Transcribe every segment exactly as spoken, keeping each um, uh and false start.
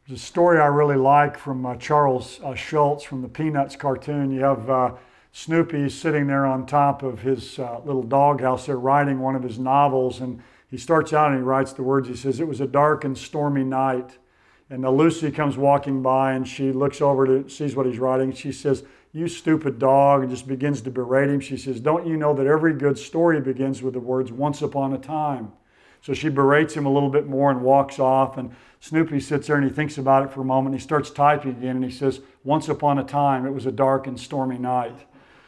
There's a story I really like from uh, Charles uh, Schulz from the Peanuts cartoon. You have uh, Snoopy sitting there on top of his uh, little doghouse there writing one of his novels, and he starts out and he writes the words. He says, "It was a dark and stormy night." And uh, Lucy comes walking by and she looks over to sees what he's writing. She says, "You stupid dog," and just begins to berate him. She says, "Don't you know that every good story begins with the words, 'once upon a time'?" So she berates him a little bit more and walks off, and Snoopy sits there and he thinks about it for a moment. He starts typing again and he says, "Once upon a time, it was a dark and stormy night."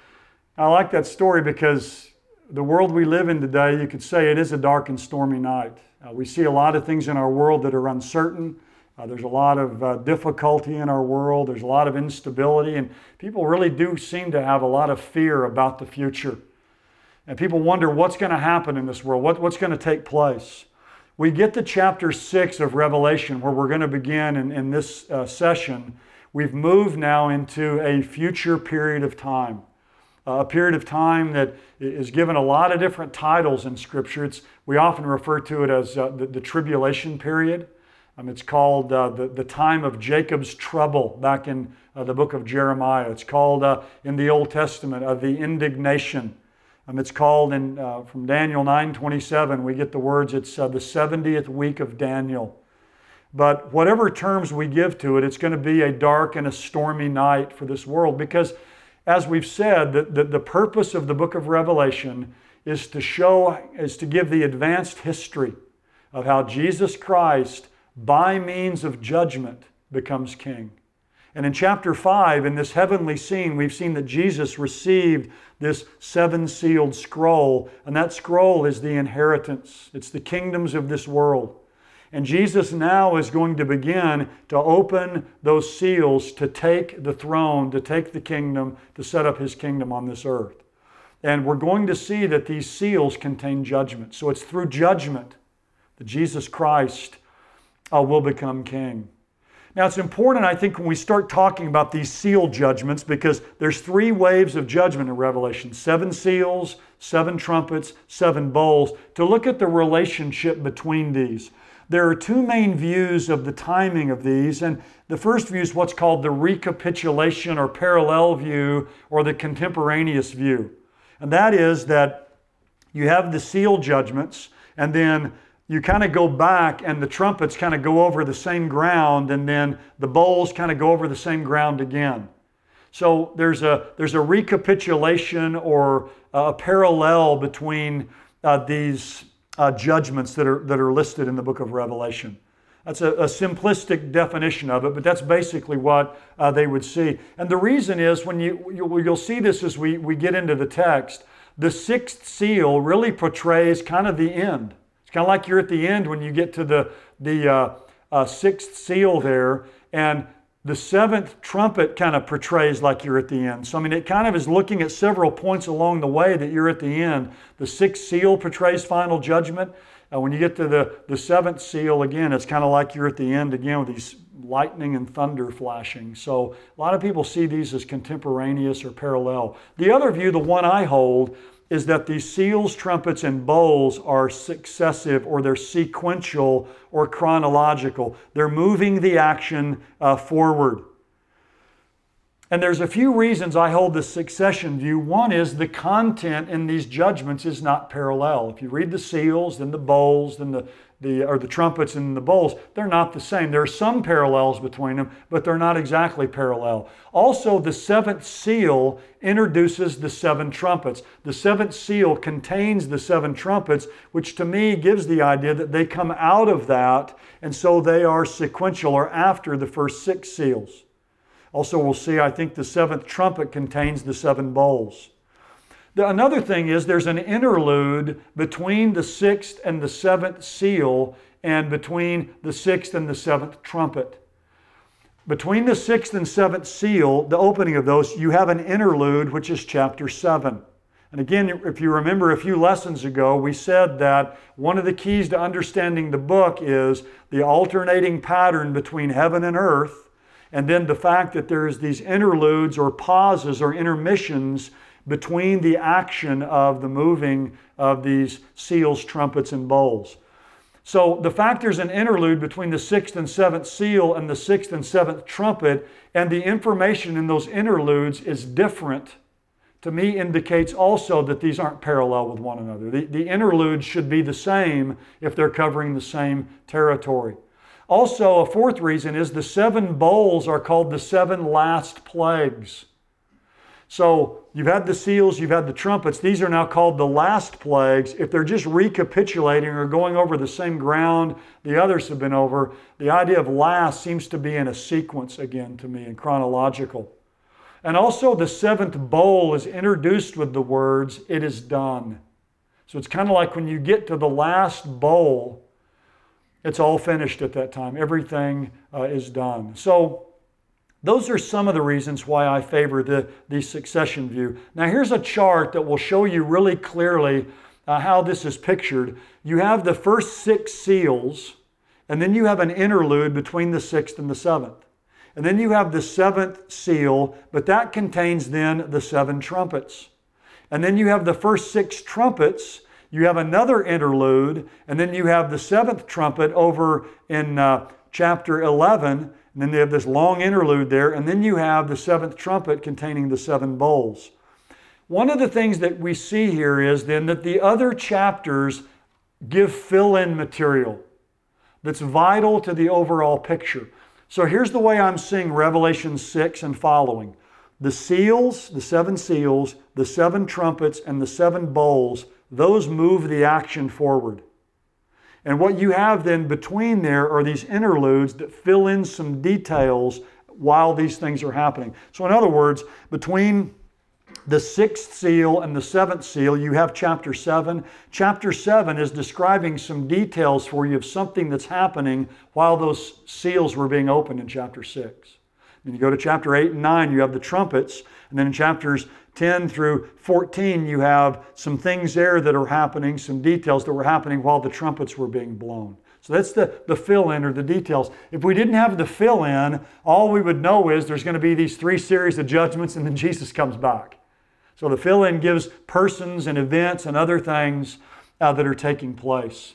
I like that story because the world we live in today, you could say it is a dark and stormy night. Uh, we see a lot of things in our world that are uncertain. Uh, there's a lot of uh, difficulty in our world. There's a lot of instability, and people really do seem to have a lot of fear about the future. And people wonder what's going to happen in this world, what, what's going to take place. We get to chapter six of Revelation, where we're going to begin in, in this uh, session. We've moved now into a future period of time, uh, a period of time that is given a lot of different titles in Scripture. It's, we often refer to it as uh, the, the tribulation period. Um, it's called uh, the, the time of Jacob's trouble back in uh, the book of Jeremiah. It's called uh, in the Old Testament of the indignation. Um, it's called in uh, from Daniel nine twenty-seven, we get the words, it's uh, the seventieth week of Daniel. But whatever terms we give to it, it's going to be a dark and a stormy night for this world, because as we've said, the, the, the purpose of the book of Revelation is to show, is to give the advanced history of how Jesus Christ, by means of judgment, becomes king. And in chapter five, in this heavenly scene, we've seen that Jesus received this seven-sealed scroll, and that scroll is the inheritance. It's the kingdoms of this world. And Jesus now is going to begin to open those seals to take the throne, to take the kingdom, to set up His kingdom on this earth. And we're going to see that these seals contain judgment. So it's through judgment that Jesus Christ uh, will become king. Now, it's important, I think, when we start talking about these seal judgments, because there's three waves of judgment in Revelation. Seven seals, seven trumpets, seven bowls, to look at the relationship between these. There are two main views of the timing of these, and the first view is what's called the recapitulation or parallel view, or the contemporaneous view. And that is that you have the seal judgments, and then you kind of go back and the trumpets kind of go over the same ground, and then the bowls kind of go over the same ground again. So there's a, there's a recapitulation or a parallel between uh, these uh, judgments that are, that are listed in the book of Revelation. That's a, a simplistic definition of it, but that's basically what uh, they would see. And the reason is, when you, you'll, you'll see this as we, we get into the text, the sixth seal really portrays kind of the end. It's kind of like you're at the end when you get to the, the uh, uh, sixth seal there, and the seventh trumpet kind of portrays like you're at the end. So, I mean, it kind of is looking at several points along the way that you're at the end. The sixth seal portrays final judgment. Uh, when you get to the, the seventh seal, again, it's kind of like you're at the end again with these lightning and thunder flashing. So a lot of people see these as contemporaneous or parallel. The other view, the one I hold, is that these seals, trumpets, and bowls are successive, or they're sequential or chronological. They're moving the action uh, forward. And there's a few reasons I hold this succession view. One is the content in these judgments is not parallel. If you read the seals, then the bowls, then the, the or the trumpets and the bowls, they're not the same. There are some parallels between them, but they're not exactly parallel. Also, the seventh seal introduces the seven trumpets. The seventh seal contains the seven trumpets, which to me gives the idea that they come out of that, and so they are sequential or after the first six seals. Also, we'll see, I think the seventh trumpet contains the seven bowls. The, another thing is there's an interlude between the sixth and the seventh seal, and between the sixth and the seventh trumpet. Between the sixth and seventh seal, the opening of those, you have an interlude, which is chapter seven. And again, if you remember a few lessons ago, we said that one of the keys to understanding the book is the alternating pattern between heaven and earth, and then the fact that there's these interludes or pauses or intermissions between the action of the moving of these seals, trumpets, and bowls. So the fact there's an interlude between the sixth and seventh seal and the sixth and seventh trumpet, and the information in those interludes is different, to me indicates also that these aren't parallel with one another. The, the interludes should be the same if they're covering the same territory. Also, a fourth reason is the seven bowls are called the seven last plagues. So you've had the seals, you've had the trumpets. These are now called the last plagues. If they're just recapitulating or going over the same ground the others have been over, the idea of last seems to be in a sequence again to me, and chronological. And also the seventh bowl is introduced with the words, "It is done." So it's kind of like when you get to the last bowl, it's all finished at that time. Everything uh, is done. So those are some of the reasons why I favor the, the succession view. Now here's a chart that will show you really clearly uh, how this is pictured. You have the first six seals, and then you have an interlude between the sixth and the seventh. And then you have the seventh seal, but that contains then the seven trumpets. And then you have the first six trumpets. You have another interlude, and then you have the seventh trumpet over in uh, chapter eleven, and then they have this long interlude there, and then you have the seventh trumpet containing the seven bowls. One of the things that we see here is then that the other chapters give fill-in material that's vital to the overall picture. So here's the way I'm seeing Revelation six and following. The seals, the seven seals, the seven trumpets, and the seven bowls, those move the action forward. And what you have then between there are these interludes that fill in some details while these things are happening. So in other words, between the sixth seal and the seventh seal, you have chapter seven. Chapter seven is describing some details for you of something that's happening while those seals were being opened in chapter six. Then you go to chapter eight and nine, you have the trumpets. And then in chapters ten through fourteen, you have some things there that are happening, some details that were happening while the trumpets were being blown. So that's the, the fill-in or the details. If we didn't have the fill-in, all we would know is there's going to be these three series of judgments and then Jesus comes back. So the fill-in gives persons and events and other things uh, that are taking place.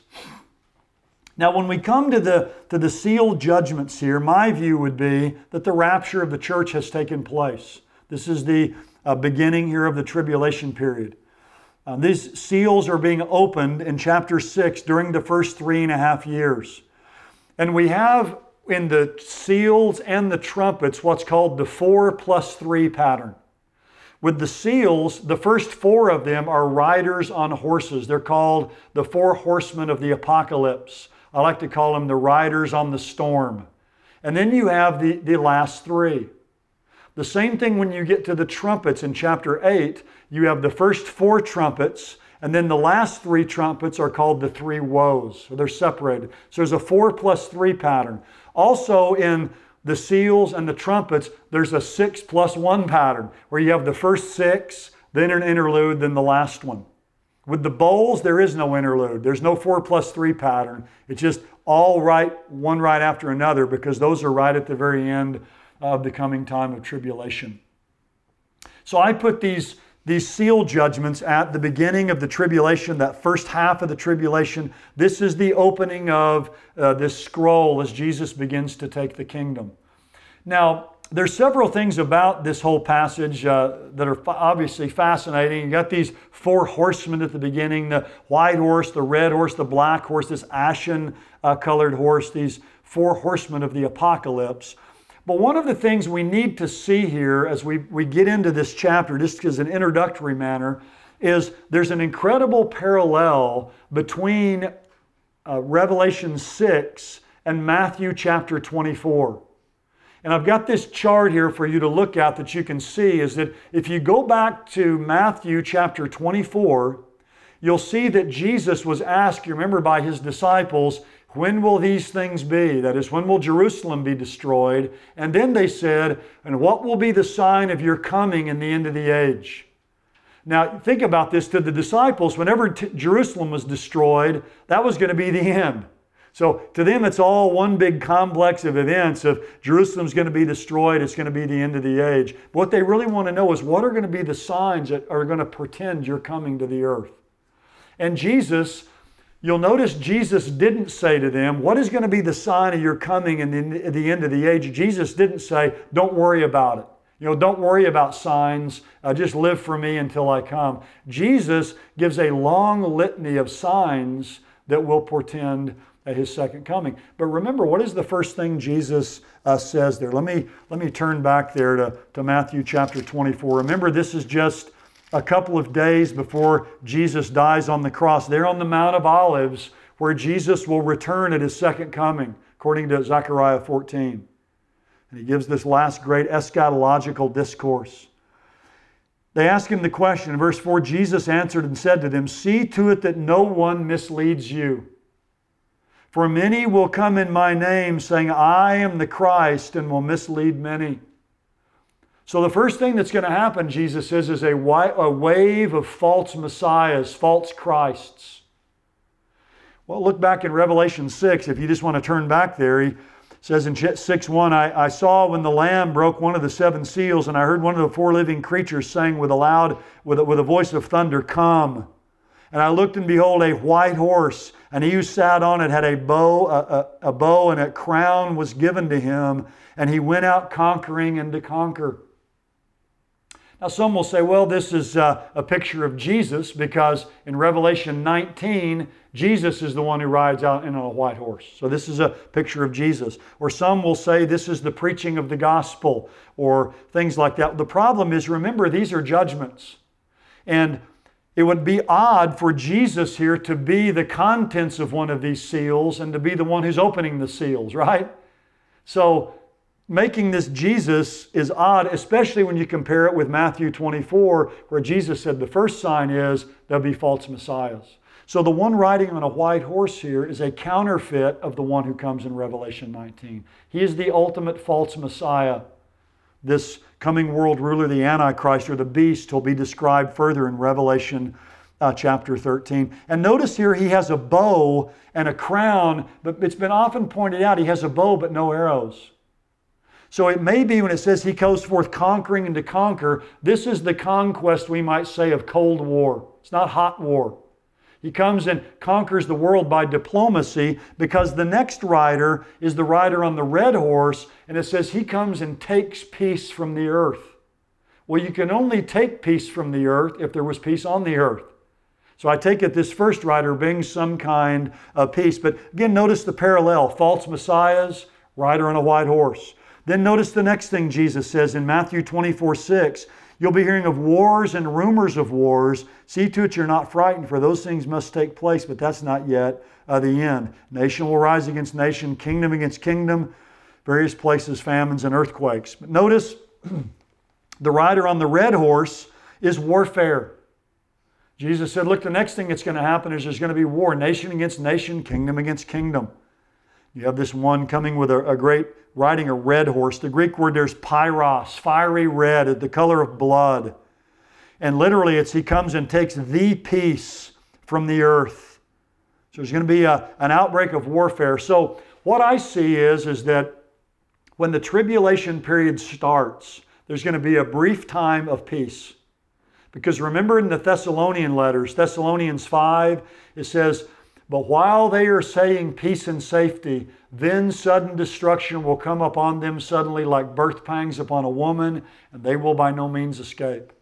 Now when we come to the, to the sealed judgments here, my view would be that the rapture of the church has taken place. This is the uh, beginning here of the tribulation period. Uh, these seals are being opened in chapter six during the first three and a half years. And we have in the seals and the trumpets what's called the four plus three pattern. With the seals, the first four of them are riders on horses. They're called the four horsemen of the apocalypse. I like to call them the riders on the storm. And then you have the, the last three. The same thing when you get to the trumpets in chapter eight. You have the first four trumpets, and then the last three trumpets are called the three woes. So they're separated. So there's a four plus three pattern. Also in the seals and the trumpets, there's a six plus one pattern where you have the first six, then an interlude, then the last one. With the bowls, there is no interlude. There's no four plus three pattern. It's just all right, one right after another, because those are right at the very end of the coming time of tribulation. So I put these, these seal judgments at the beginning of the tribulation, that first half of the tribulation. This is the opening of uh, this scroll as Jesus begins to take the kingdom. Now, there's several things about this whole passage uh, that are obviously fascinating. You got these four horsemen at the beginning, the white horse, the red horse, the black horse, this ashen uh, colored horse, these four horsemen of the apocalypse. But one of the things we need to see here as we, we get into this chapter, just as an introductory manner, is there's an incredible parallel between uh, Revelation six and Matthew chapter twenty-four. And I've got this chart here for you to look at that you can see is that if you go back to Matthew chapter twenty-four, you'll see that Jesus was asked, you remember, by his disciples, when will these things be? That is, when will Jerusalem be destroyed? And then they said, and what will be the sign of your coming in the end of the age? Now, think about this. To the disciples, whenever t- Jerusalem was destroyed, that was going to be the end. So to them, it's all one big complex of events of Jerusalem's going to be destroyed, it's going to be the end of the age. But what they really want to know is what are going to be the signs that are going to portend your coming to the earth? And Jesus You'll notice Jesus didn't say to them, what is going to be the sign of your coming and the, the end of the age? Jesus didn't say, don't worry about it. You know, don't worry about signs. Uh, just live for me until I come. Jesus gives a long litany of signs that will portend at his second coming. But remember, what is the first thing Jesus uh, says there? Let me, let me turn back there to, to Matthew chapter twenty-four. Remember, this is just a couple of days before Jesus dies on the cross. There on the Mount of Olives, where Jesus will return at his second coming, according to Zechariah fourteen. And he gives this last great eschatological discourse. They ask him the question. In verse four, Jesus answered and said to them, see to it that no one misleads you. For many will come in my name, saying, I am the Christ, and will mislead many. So the first thing that's going to happen, Jesus says, is a, a wave of false messiahs, false Christs. Well, look back in Revelation six. If you just want to turn back there, he says in six one, I, I saw when the Lamb broke one of the seven seals, and I heard one of the four living creatures saying with a loud, with a, with a voice of thunder, come. And I looked, and behold, a white horse, and he who sat on it had a bow, a, a, a bow, and a crown was given to him, and he went out conquering and to conquer. Now some will say, well, this is uh, a picture of Jesus, because in Revelation nineteen, Jesus is the one who rides out in a white horse. So this is a picture of Jesus. Or some will say this is the preaching of the gospel, or things like that. The problem is, remember, these are judgments. And it would be odd for Jesus here to be the contents of one of these seals and to be the one who's opening the seals, right? So making this Jesus is odd, especially when you compare it with Matthew twenty-four, where Jesus said the first sign is there'll be false messiahs. So the one riding on a white horse here is a counterfeit of the one who comes in Revelation nineteen. He is the ultimate false messiah. This coming world ruler, the Antichrist or the beast, will be described further in Revelation uh, chapter thirteen. And notice here he has a bow and a crown, but it's been often pointed out he has a bow but no arrows. So it may be when it says he goes forth conquering and to conquer, this is the conquest, we might say, of Cold War. It's not hot war. He comes and conquers the world by diplomacy, because the next rider is the rider on the red horse, and it says he comes and takes peace from the earth. Well, you can only take peace from the earth if there was peace on the earth. So I take it this first rider brings some kind of peace. But again, notice the parallel. False messiahs, rider on a white horse. Then notice the next thing Jesus says in Matthew twenty-four six. You'll be hearing of wars and rumors of wars. See to it you're not frightened, for those things must take place, but that's not yet uh, the end. Nation will rise against nation, kingdom against kingdom, various places, famines and earthquakes. But notice the rider on the red horse is warfare. Jesus said, look, the next thing that's going to happen is there's going to be war, nation against nation, kingdom against kingdom. You have this one coming with a, a great, riding a red horse. The Greek word there's pyros, fiery red, the color of blood. And literally it's he comes and takes the peace from the earth. So there's going to be a, an outbreak of warfare. So what I see is, is that when the tribulation period starts, there's going to be a brief time of peace. Because remember in the Thessalonian letters, Thessalonians five, it says, but while they are saying peace and safety, then sudden destruction will come upon them suddenly like birth pangs upon a woman, and they will by no means escape.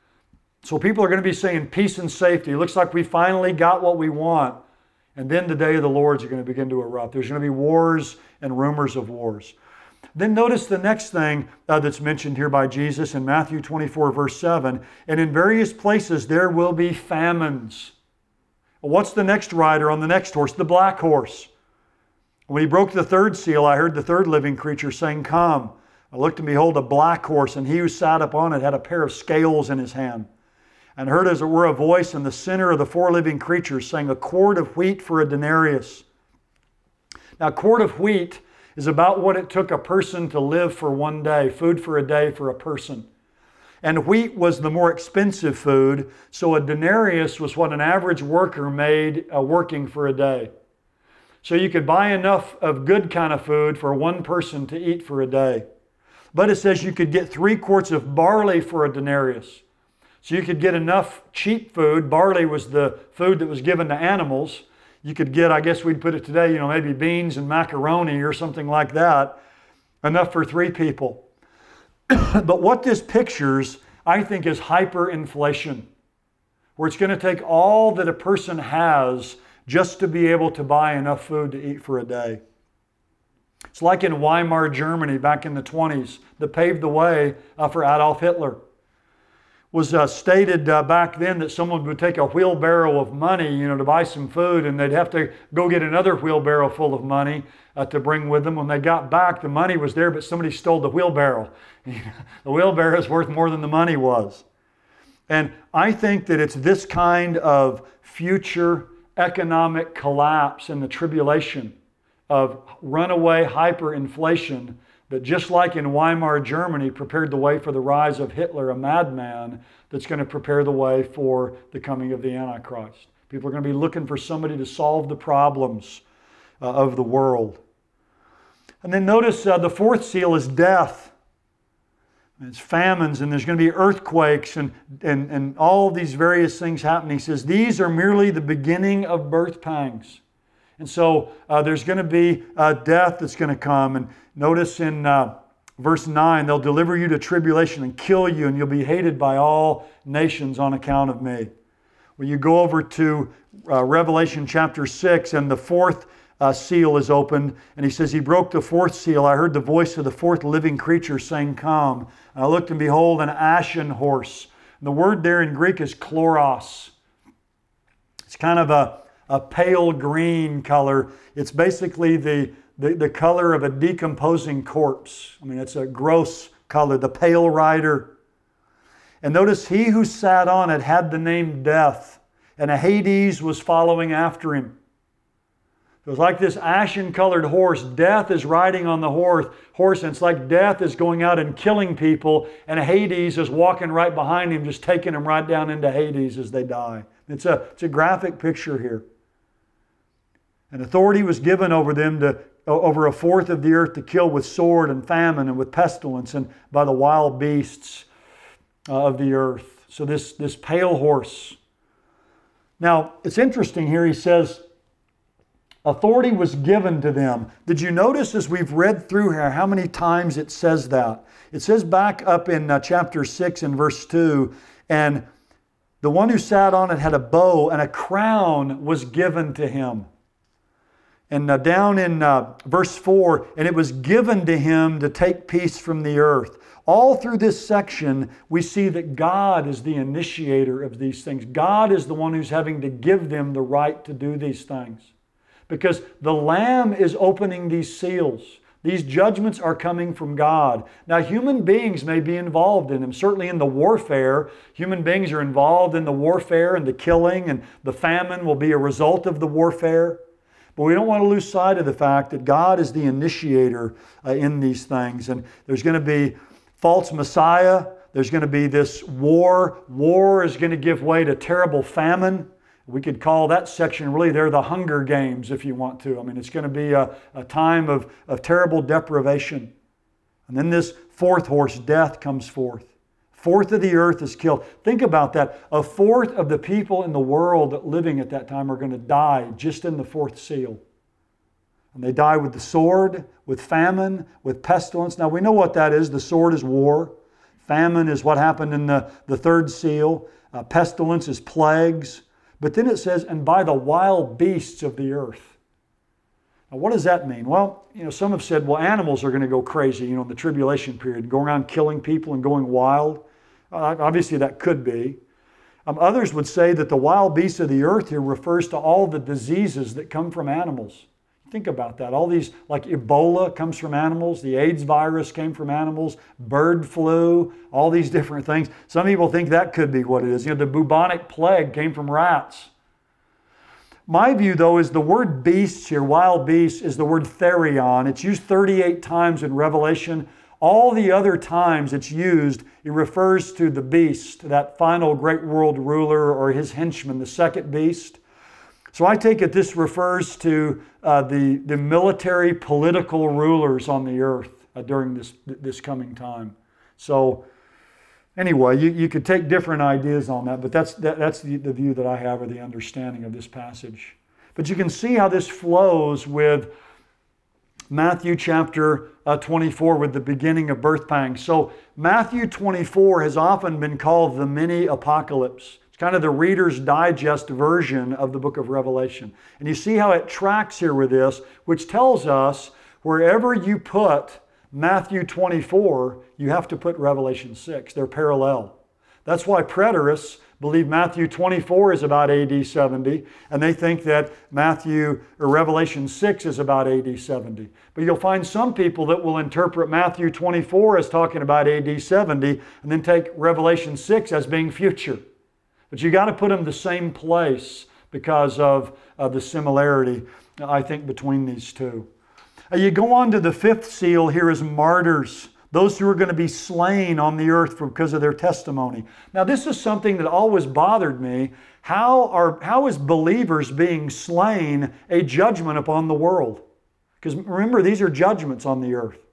So people are going to be saying peace and safety. It looks like we finally got what we want. And then the day of the Lord's are going to begin to erupt. There's going to be wars and rumors of wars. Then notice the next thing uh, that's mentioned here by Jesus in Matthew twenty-four, verse seven. And in various places there will be famines. Well, what's the next rider on the next horse? The black horse. When he broke the third seal, I heard the third living creature saying, come. I looked and behold a black horse, and he who sat upon it had a pair of scales in his hand. And heard as it were a voice in the center of the four living creatures saying, a quart of wheat for a denarius. Now, a quart of wheat is about what it took a person to live for one day, food for a day for a person. And wheat was the more expensive food, so a denarius was what an average worker made uh, working for a day. So you could buy enough of good kind of food for one person to eat for a day. But it says you could get three quarts of barley for a denarius. So you could get enough cheap food. Barley was the food that was given to animals. You could get, I guess we'd put it today, you know, maybe beans and macaroni or something like that, enough for three people. But what this pictures, I think, is hyperinflation, where it's going to take all that a person has just to be able to buy enough food to eat for a day. It's like in Weimar, Germany back in the twenties that paved the way uh, for Adolf Hitler. It was uh, stated uh, back then that someone would take a wheelbarrow of money, you know, to buy some food, and they'd have to go get another wheelbarrow full of money uh, to bring with them. When they got back, the money was there, but somebody stole the wheelbarrow. The wheelbarrow is worth more than the money was. And I think that it's this kind of future economic collapse and the tribulation of runaway hyperinflation that, just like in Weimar, Germany, prepared the way for the rise of Hitler, a madman, that's going to prepare the way for the coming of the Antichrist. People are going to be looking for somebody to solve the problems uh, of the world. And then notice uh, the fourth seal is death. It's famines, and there's going to be earthquakes and, and, and all these various things happening. He says these are merely the beginning of birth pangs. And so uh, there's going to be uh, death that's going to come. And notice in uh, verse nine, they'll deliver you to tribulation and kill you, and you'll be hated by all nations on account of me. When you go over to uh, Revelation chapter six, and the fourth uh, seal is opened, and he says, he broke the fourth seal. I heard the voice of the fourth living creature saying, come. And I looked, and behold, an ashen horse. And the word there in Greek is chloros. It's kind of a a pale green color. It's basically the, the, the color of a decomposing corpse. I mean, it's a gross color, the pale rider. And notice he who sat on it had the name Death, and a Hades was following after him. It was like this ashen-colored horse. Death is riding on the horse, horse, and it's like death is going out and killing people, and Hades is walking right behind him, just taking them right down into Hades as they die. It's a, it's a graphic picture here. And authority was given over them to over a fourth of the earth to kill with sword and famine and with pestilence and by the wild beasts uh, of the earth. So this, this pale horse. Now, it's interesting here. He says, authority was given to them. Did you notice as we've read through here how many times it says that? It says back up in uh, chapter six and verse two, and the one who sat on it had a bow, and a crown was given to him. And uh, down in uh, verse four, and it was given to him to take peace from the earth. All through this section, we see that God is the initiator of these things. God is the one who's having to give them the right to do these things. Because the Lamb is opening these seals. These judgments are coming from God. Now, human beings may be involved in them. Certainly in the warfare, human beings are involved in the warfare and the killing, and the famine will be a result of the warfare. But we don't want to lose sight of the fact that God is the initiator uh, in these things. And there's going to be false Messiah. There's going to be this war. War is going to give way to terrible famine. We could call that section really, they're the Hunger Games if you want to. I mean, it's going to be a, a time of, of terrible deprivation. And then this fourth horse, death, comes forth. Fourth of the earth is killed. Think about that. A fourth of the people in the world living at that time are going to die just in the fourth seal. And they die with the sword, with famine, with pestilence. Now we know what that is. The sword is war. Famine is what happened in the, the third seal. Uh, pestilence is plagues. But then it says, and by the wild beasts of the earth. Now what does that mean? Well, you know, some have said, well, animals are going to go crazy, you know, in the tribulation period, going around killing people and going wild. Uh, obviously that could be. Um, others would say that the wild beasts of the earth here refers to all the diseases that come from animals. Think about that. All these, like Ebola comes from animals, the AIDS virus came from animals, bird flu, all these different things. Some people think that could be what it is. You know, the bubonic plague came from rats. My view, though, is the word beasts here, wild beasts, is the word therion. It's used thirty-eight times in Revelation. All the other times it's used, it refers to the beast, that final great world ruler or his henchman, the second beast. So I take it this refers to uh, the, the military political rulers on the earth uh, during this, this coming time. So anyway, you, you could take different ideas on that, but that's, that, that's the, the view that I have or the understanding of this passage. But you can see how this flows with Matthew chapter uh, twenty-four, with the beginning of birth pangs. So Matthew twenty-four has often been called the mini apocalypse. It's kind of the Reader's Digest version of the book of Revelation. And you see how it tracks here with this, which tells us wherever you put Matthew twenty-four, you have to put Revelation six. They're parallel. That's why preterists believe Matthew twenty-four is about A D seventy, and they think that Matthew or Revelation six is about A D seventy. But you'll find some people that will interpret Matthew twenty-four as talking about A D seventy, and then take Revelation six as being future. But you got to put them the same place because of uh, the similarity, I think, between these two. Uh, you go on to the fifth seal here is martyrs. Those who are going to be slain on the earth because of their testimony. Now, this is something that always bothered me. How are how is believers being slain a judgment upon the world? Because remember, these are judgments on the earth.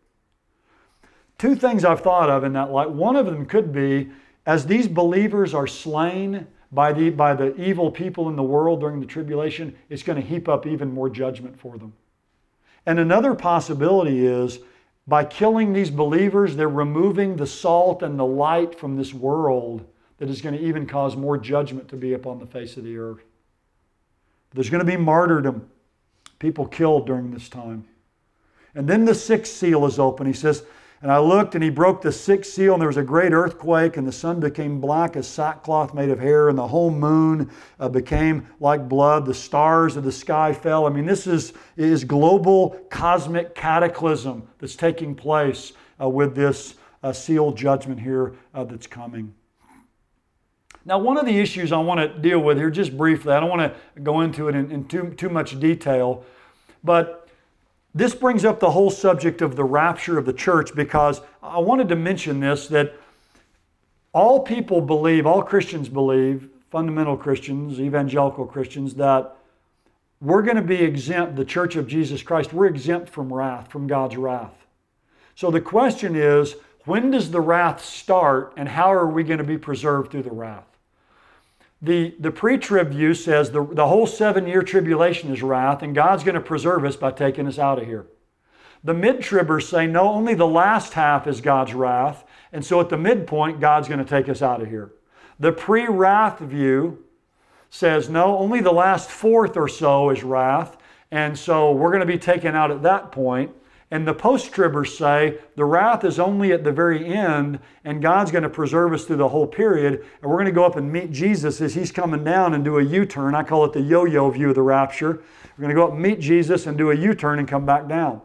Two things I've thought of in that light. One of them could be, as these believers are slain by the, by the evil people in the world during the tribulation, it's going to heap up even more judgment for them. And another possibility is, by killing these believers, they're removing the salt and the light from this world that is going to even cause more judgment to be upon the face of the earth. There's going to be martyrdom, people killed during this time. And then the sixth seal is open. He says, and I looked, and he broke the sixth seal, and there was a great earthquake, and the sun became black as sackcloth made of hair, and the whole moon uh, became like blood. The stars of the sky fell. I mean, this is, is global cosmic cataclysm that's taking place uh, with this uh, seal judgment here uh, that's coming. Now, one of the issues I want to deal with here, just briefly, I don't want to go into it in, in too, too much detail, but this brings up the whole subject of the rapture of the church, because I wanted to mention this, that all people believe, all Christians believe, fundamental Christians, evangelical Christians, that we're going to be exempt, the Church of Jesus Christ, we're exempt from wrath, from God's wrath. So the question is, when does the wrath start, and how are we going to be preserved through the wrath? The, the pre-trib view says the, the whole seven-year tribulation is wrath, and God's going to preserve us by taking us out of here. The mid-tribbers say, no, only the last half is God's wrath, and so at the midpoint, God's going to take us out of here. The pre-wrath view says, no, only the last fourth or so is wrath, and so we're going to be taken out at that point. And the post-tribbers say the wrath is only at the very end, and God's going to preserve us through the whole period, and we're going to go up and meet Jesus as He's coming down and do a U-turn. I call it the yo-yo view of the rapture. We're going to go up and meet Jesus and do a U-turn and come back down.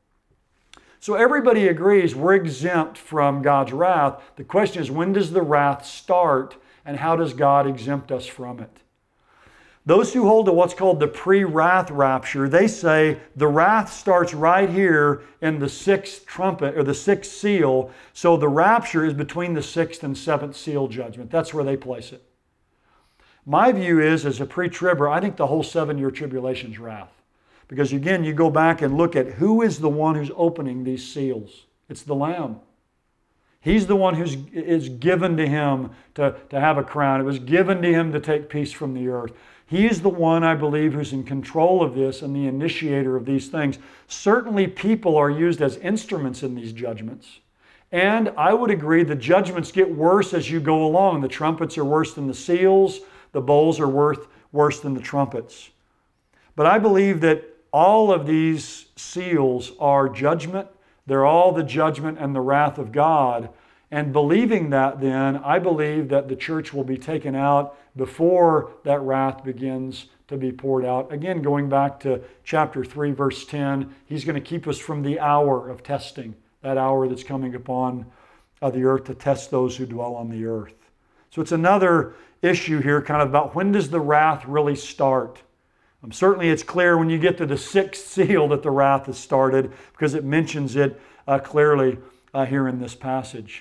So everybody agrees we're exempt from God's wrath. The question is, when does the wrath start, and how does God exempt us from it? Those who hold to what's called the pre-wrath rapture, they say the wrath starts right here in the sixth trumpet, or the sixth seal. So the rapture is between the sixth and seventh seal judgment. That's where they place it. My view is, as a pre-tribber, I think the whole seven-year tribulation is wrath. Because again, you go back and look at who is the one who's opening these seals. It's the Lamb. He's the one who's is given to Him to, to have a crown. It was given to Him to take peace from the earth. He is the one, I believe, who's in control of this and the initiator of these things. Certainly people are used as instruments in these judgments. And I would agree the judgments get worse as you go along. The trumpets are worse than the seals. The bowls are worth, worse than the trumpets. But I believe that all of these seals are judgment. They're all the judgment and the wrath of God. And believing that, then, I believe that the church will be taken out before that wrath begins to be poured out. Again, going back to chapter three, verse ten, He's going to keep us from the hour of testing, that hour that's coming upon uh, the earth to test those who dwell on the earth. So it's another issue here, kind of about when does the wrath really start? Um, certainly it's clear when you get to the sixth seal that the wrath has started, because it mentions it uh, clearly uh, here in this passage.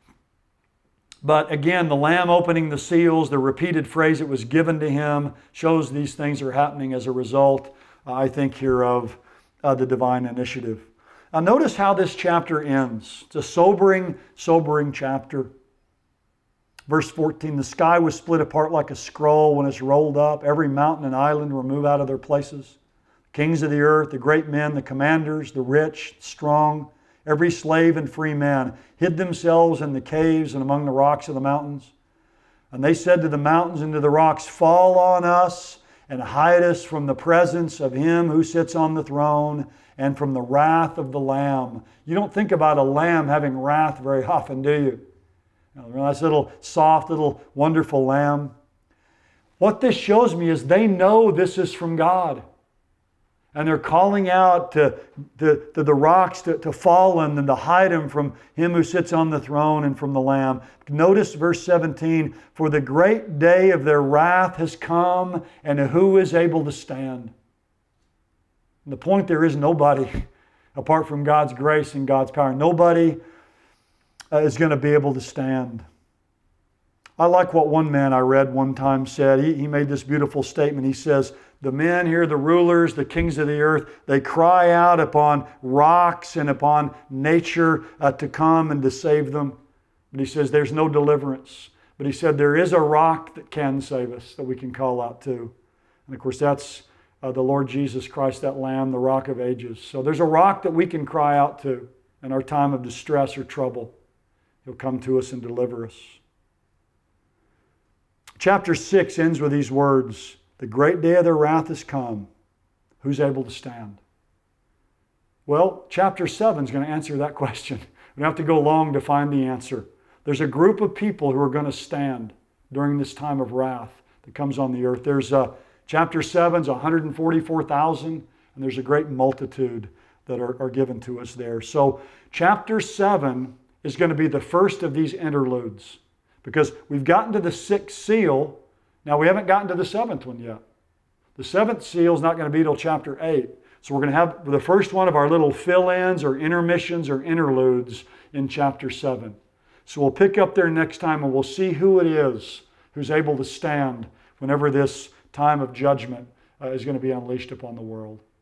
But again, the Lamb opening the seals, the repeated phrase, it was given to Him, shows these things are happening as a result, uh, I think, here of uh, the divine initiative. Now notice how this chapter ends. It's a sobering, sobering chapter. Verse fourteen, the sky was split apart like a scroll when it's rolled up. Every mountain and island were moved out of their places. Kings of the earth, the great men, the commanders, the rich, strong, every slave and free man hid themselves in the caves and among the rocks of the mountains. And they said to the mountains and to the rocks, fall on us and hide us from the presence of Him who sits on the throne and from the wrath of the Lamb. You don't think about a lamb having wrath very often, do you? You know, nice little soft, little wonderful lamb. What this shows me is they know this is from God. And they're calling out to, to, to the rocks to, to fall on them, to hide them from Him who sits on the throne and from the Lamb. Notice verse seventeen, for the great day of their wrath has come, and who is able to stand? And the point there is nobody, apart from God's grace and God's power. Nobody uh, is going to be able to stand. I like what one man I read one time said. He, he made this beautiful statement. He says, the men here, the rulers, the kings of the earth, they cry out upon rocks and upon nature uh, to come and to save them. But he says there's no deliverance. But he said there is a rock that can save us, that we can call out to. And of course that's uh, the Lord Jesus Christ, that Lamb, the Rock of Ages. So there's a rock that we can cry out to in our time of distress or trouble. He'll come to us and deliver us. Chapter six ends with these words, the great day of their wrath has come. Who's able to stand? Well, chapter seven is going to answer that question. We don't have to go long to find the answer. There's a group of people who are going to stand during this time of wrath that comes on the earth. There's a, chapter seven is one hundred forty-four thousand, and there's a great multitude that are, are given to us there. So chapter seven is going to be the first of these interludes, because we've gotten to the sixth seal. Now we haven't gotten to the seventh one yet. The seventh seal is not going to be till chapter eight. So we're going to have the first one of our little fill-ins or intermissions or interludes in chapter seven. So we'll pick up there next time and we'll see who it is who's able to stand whenever this time of judgment uh, is going to be unleashed upon the world.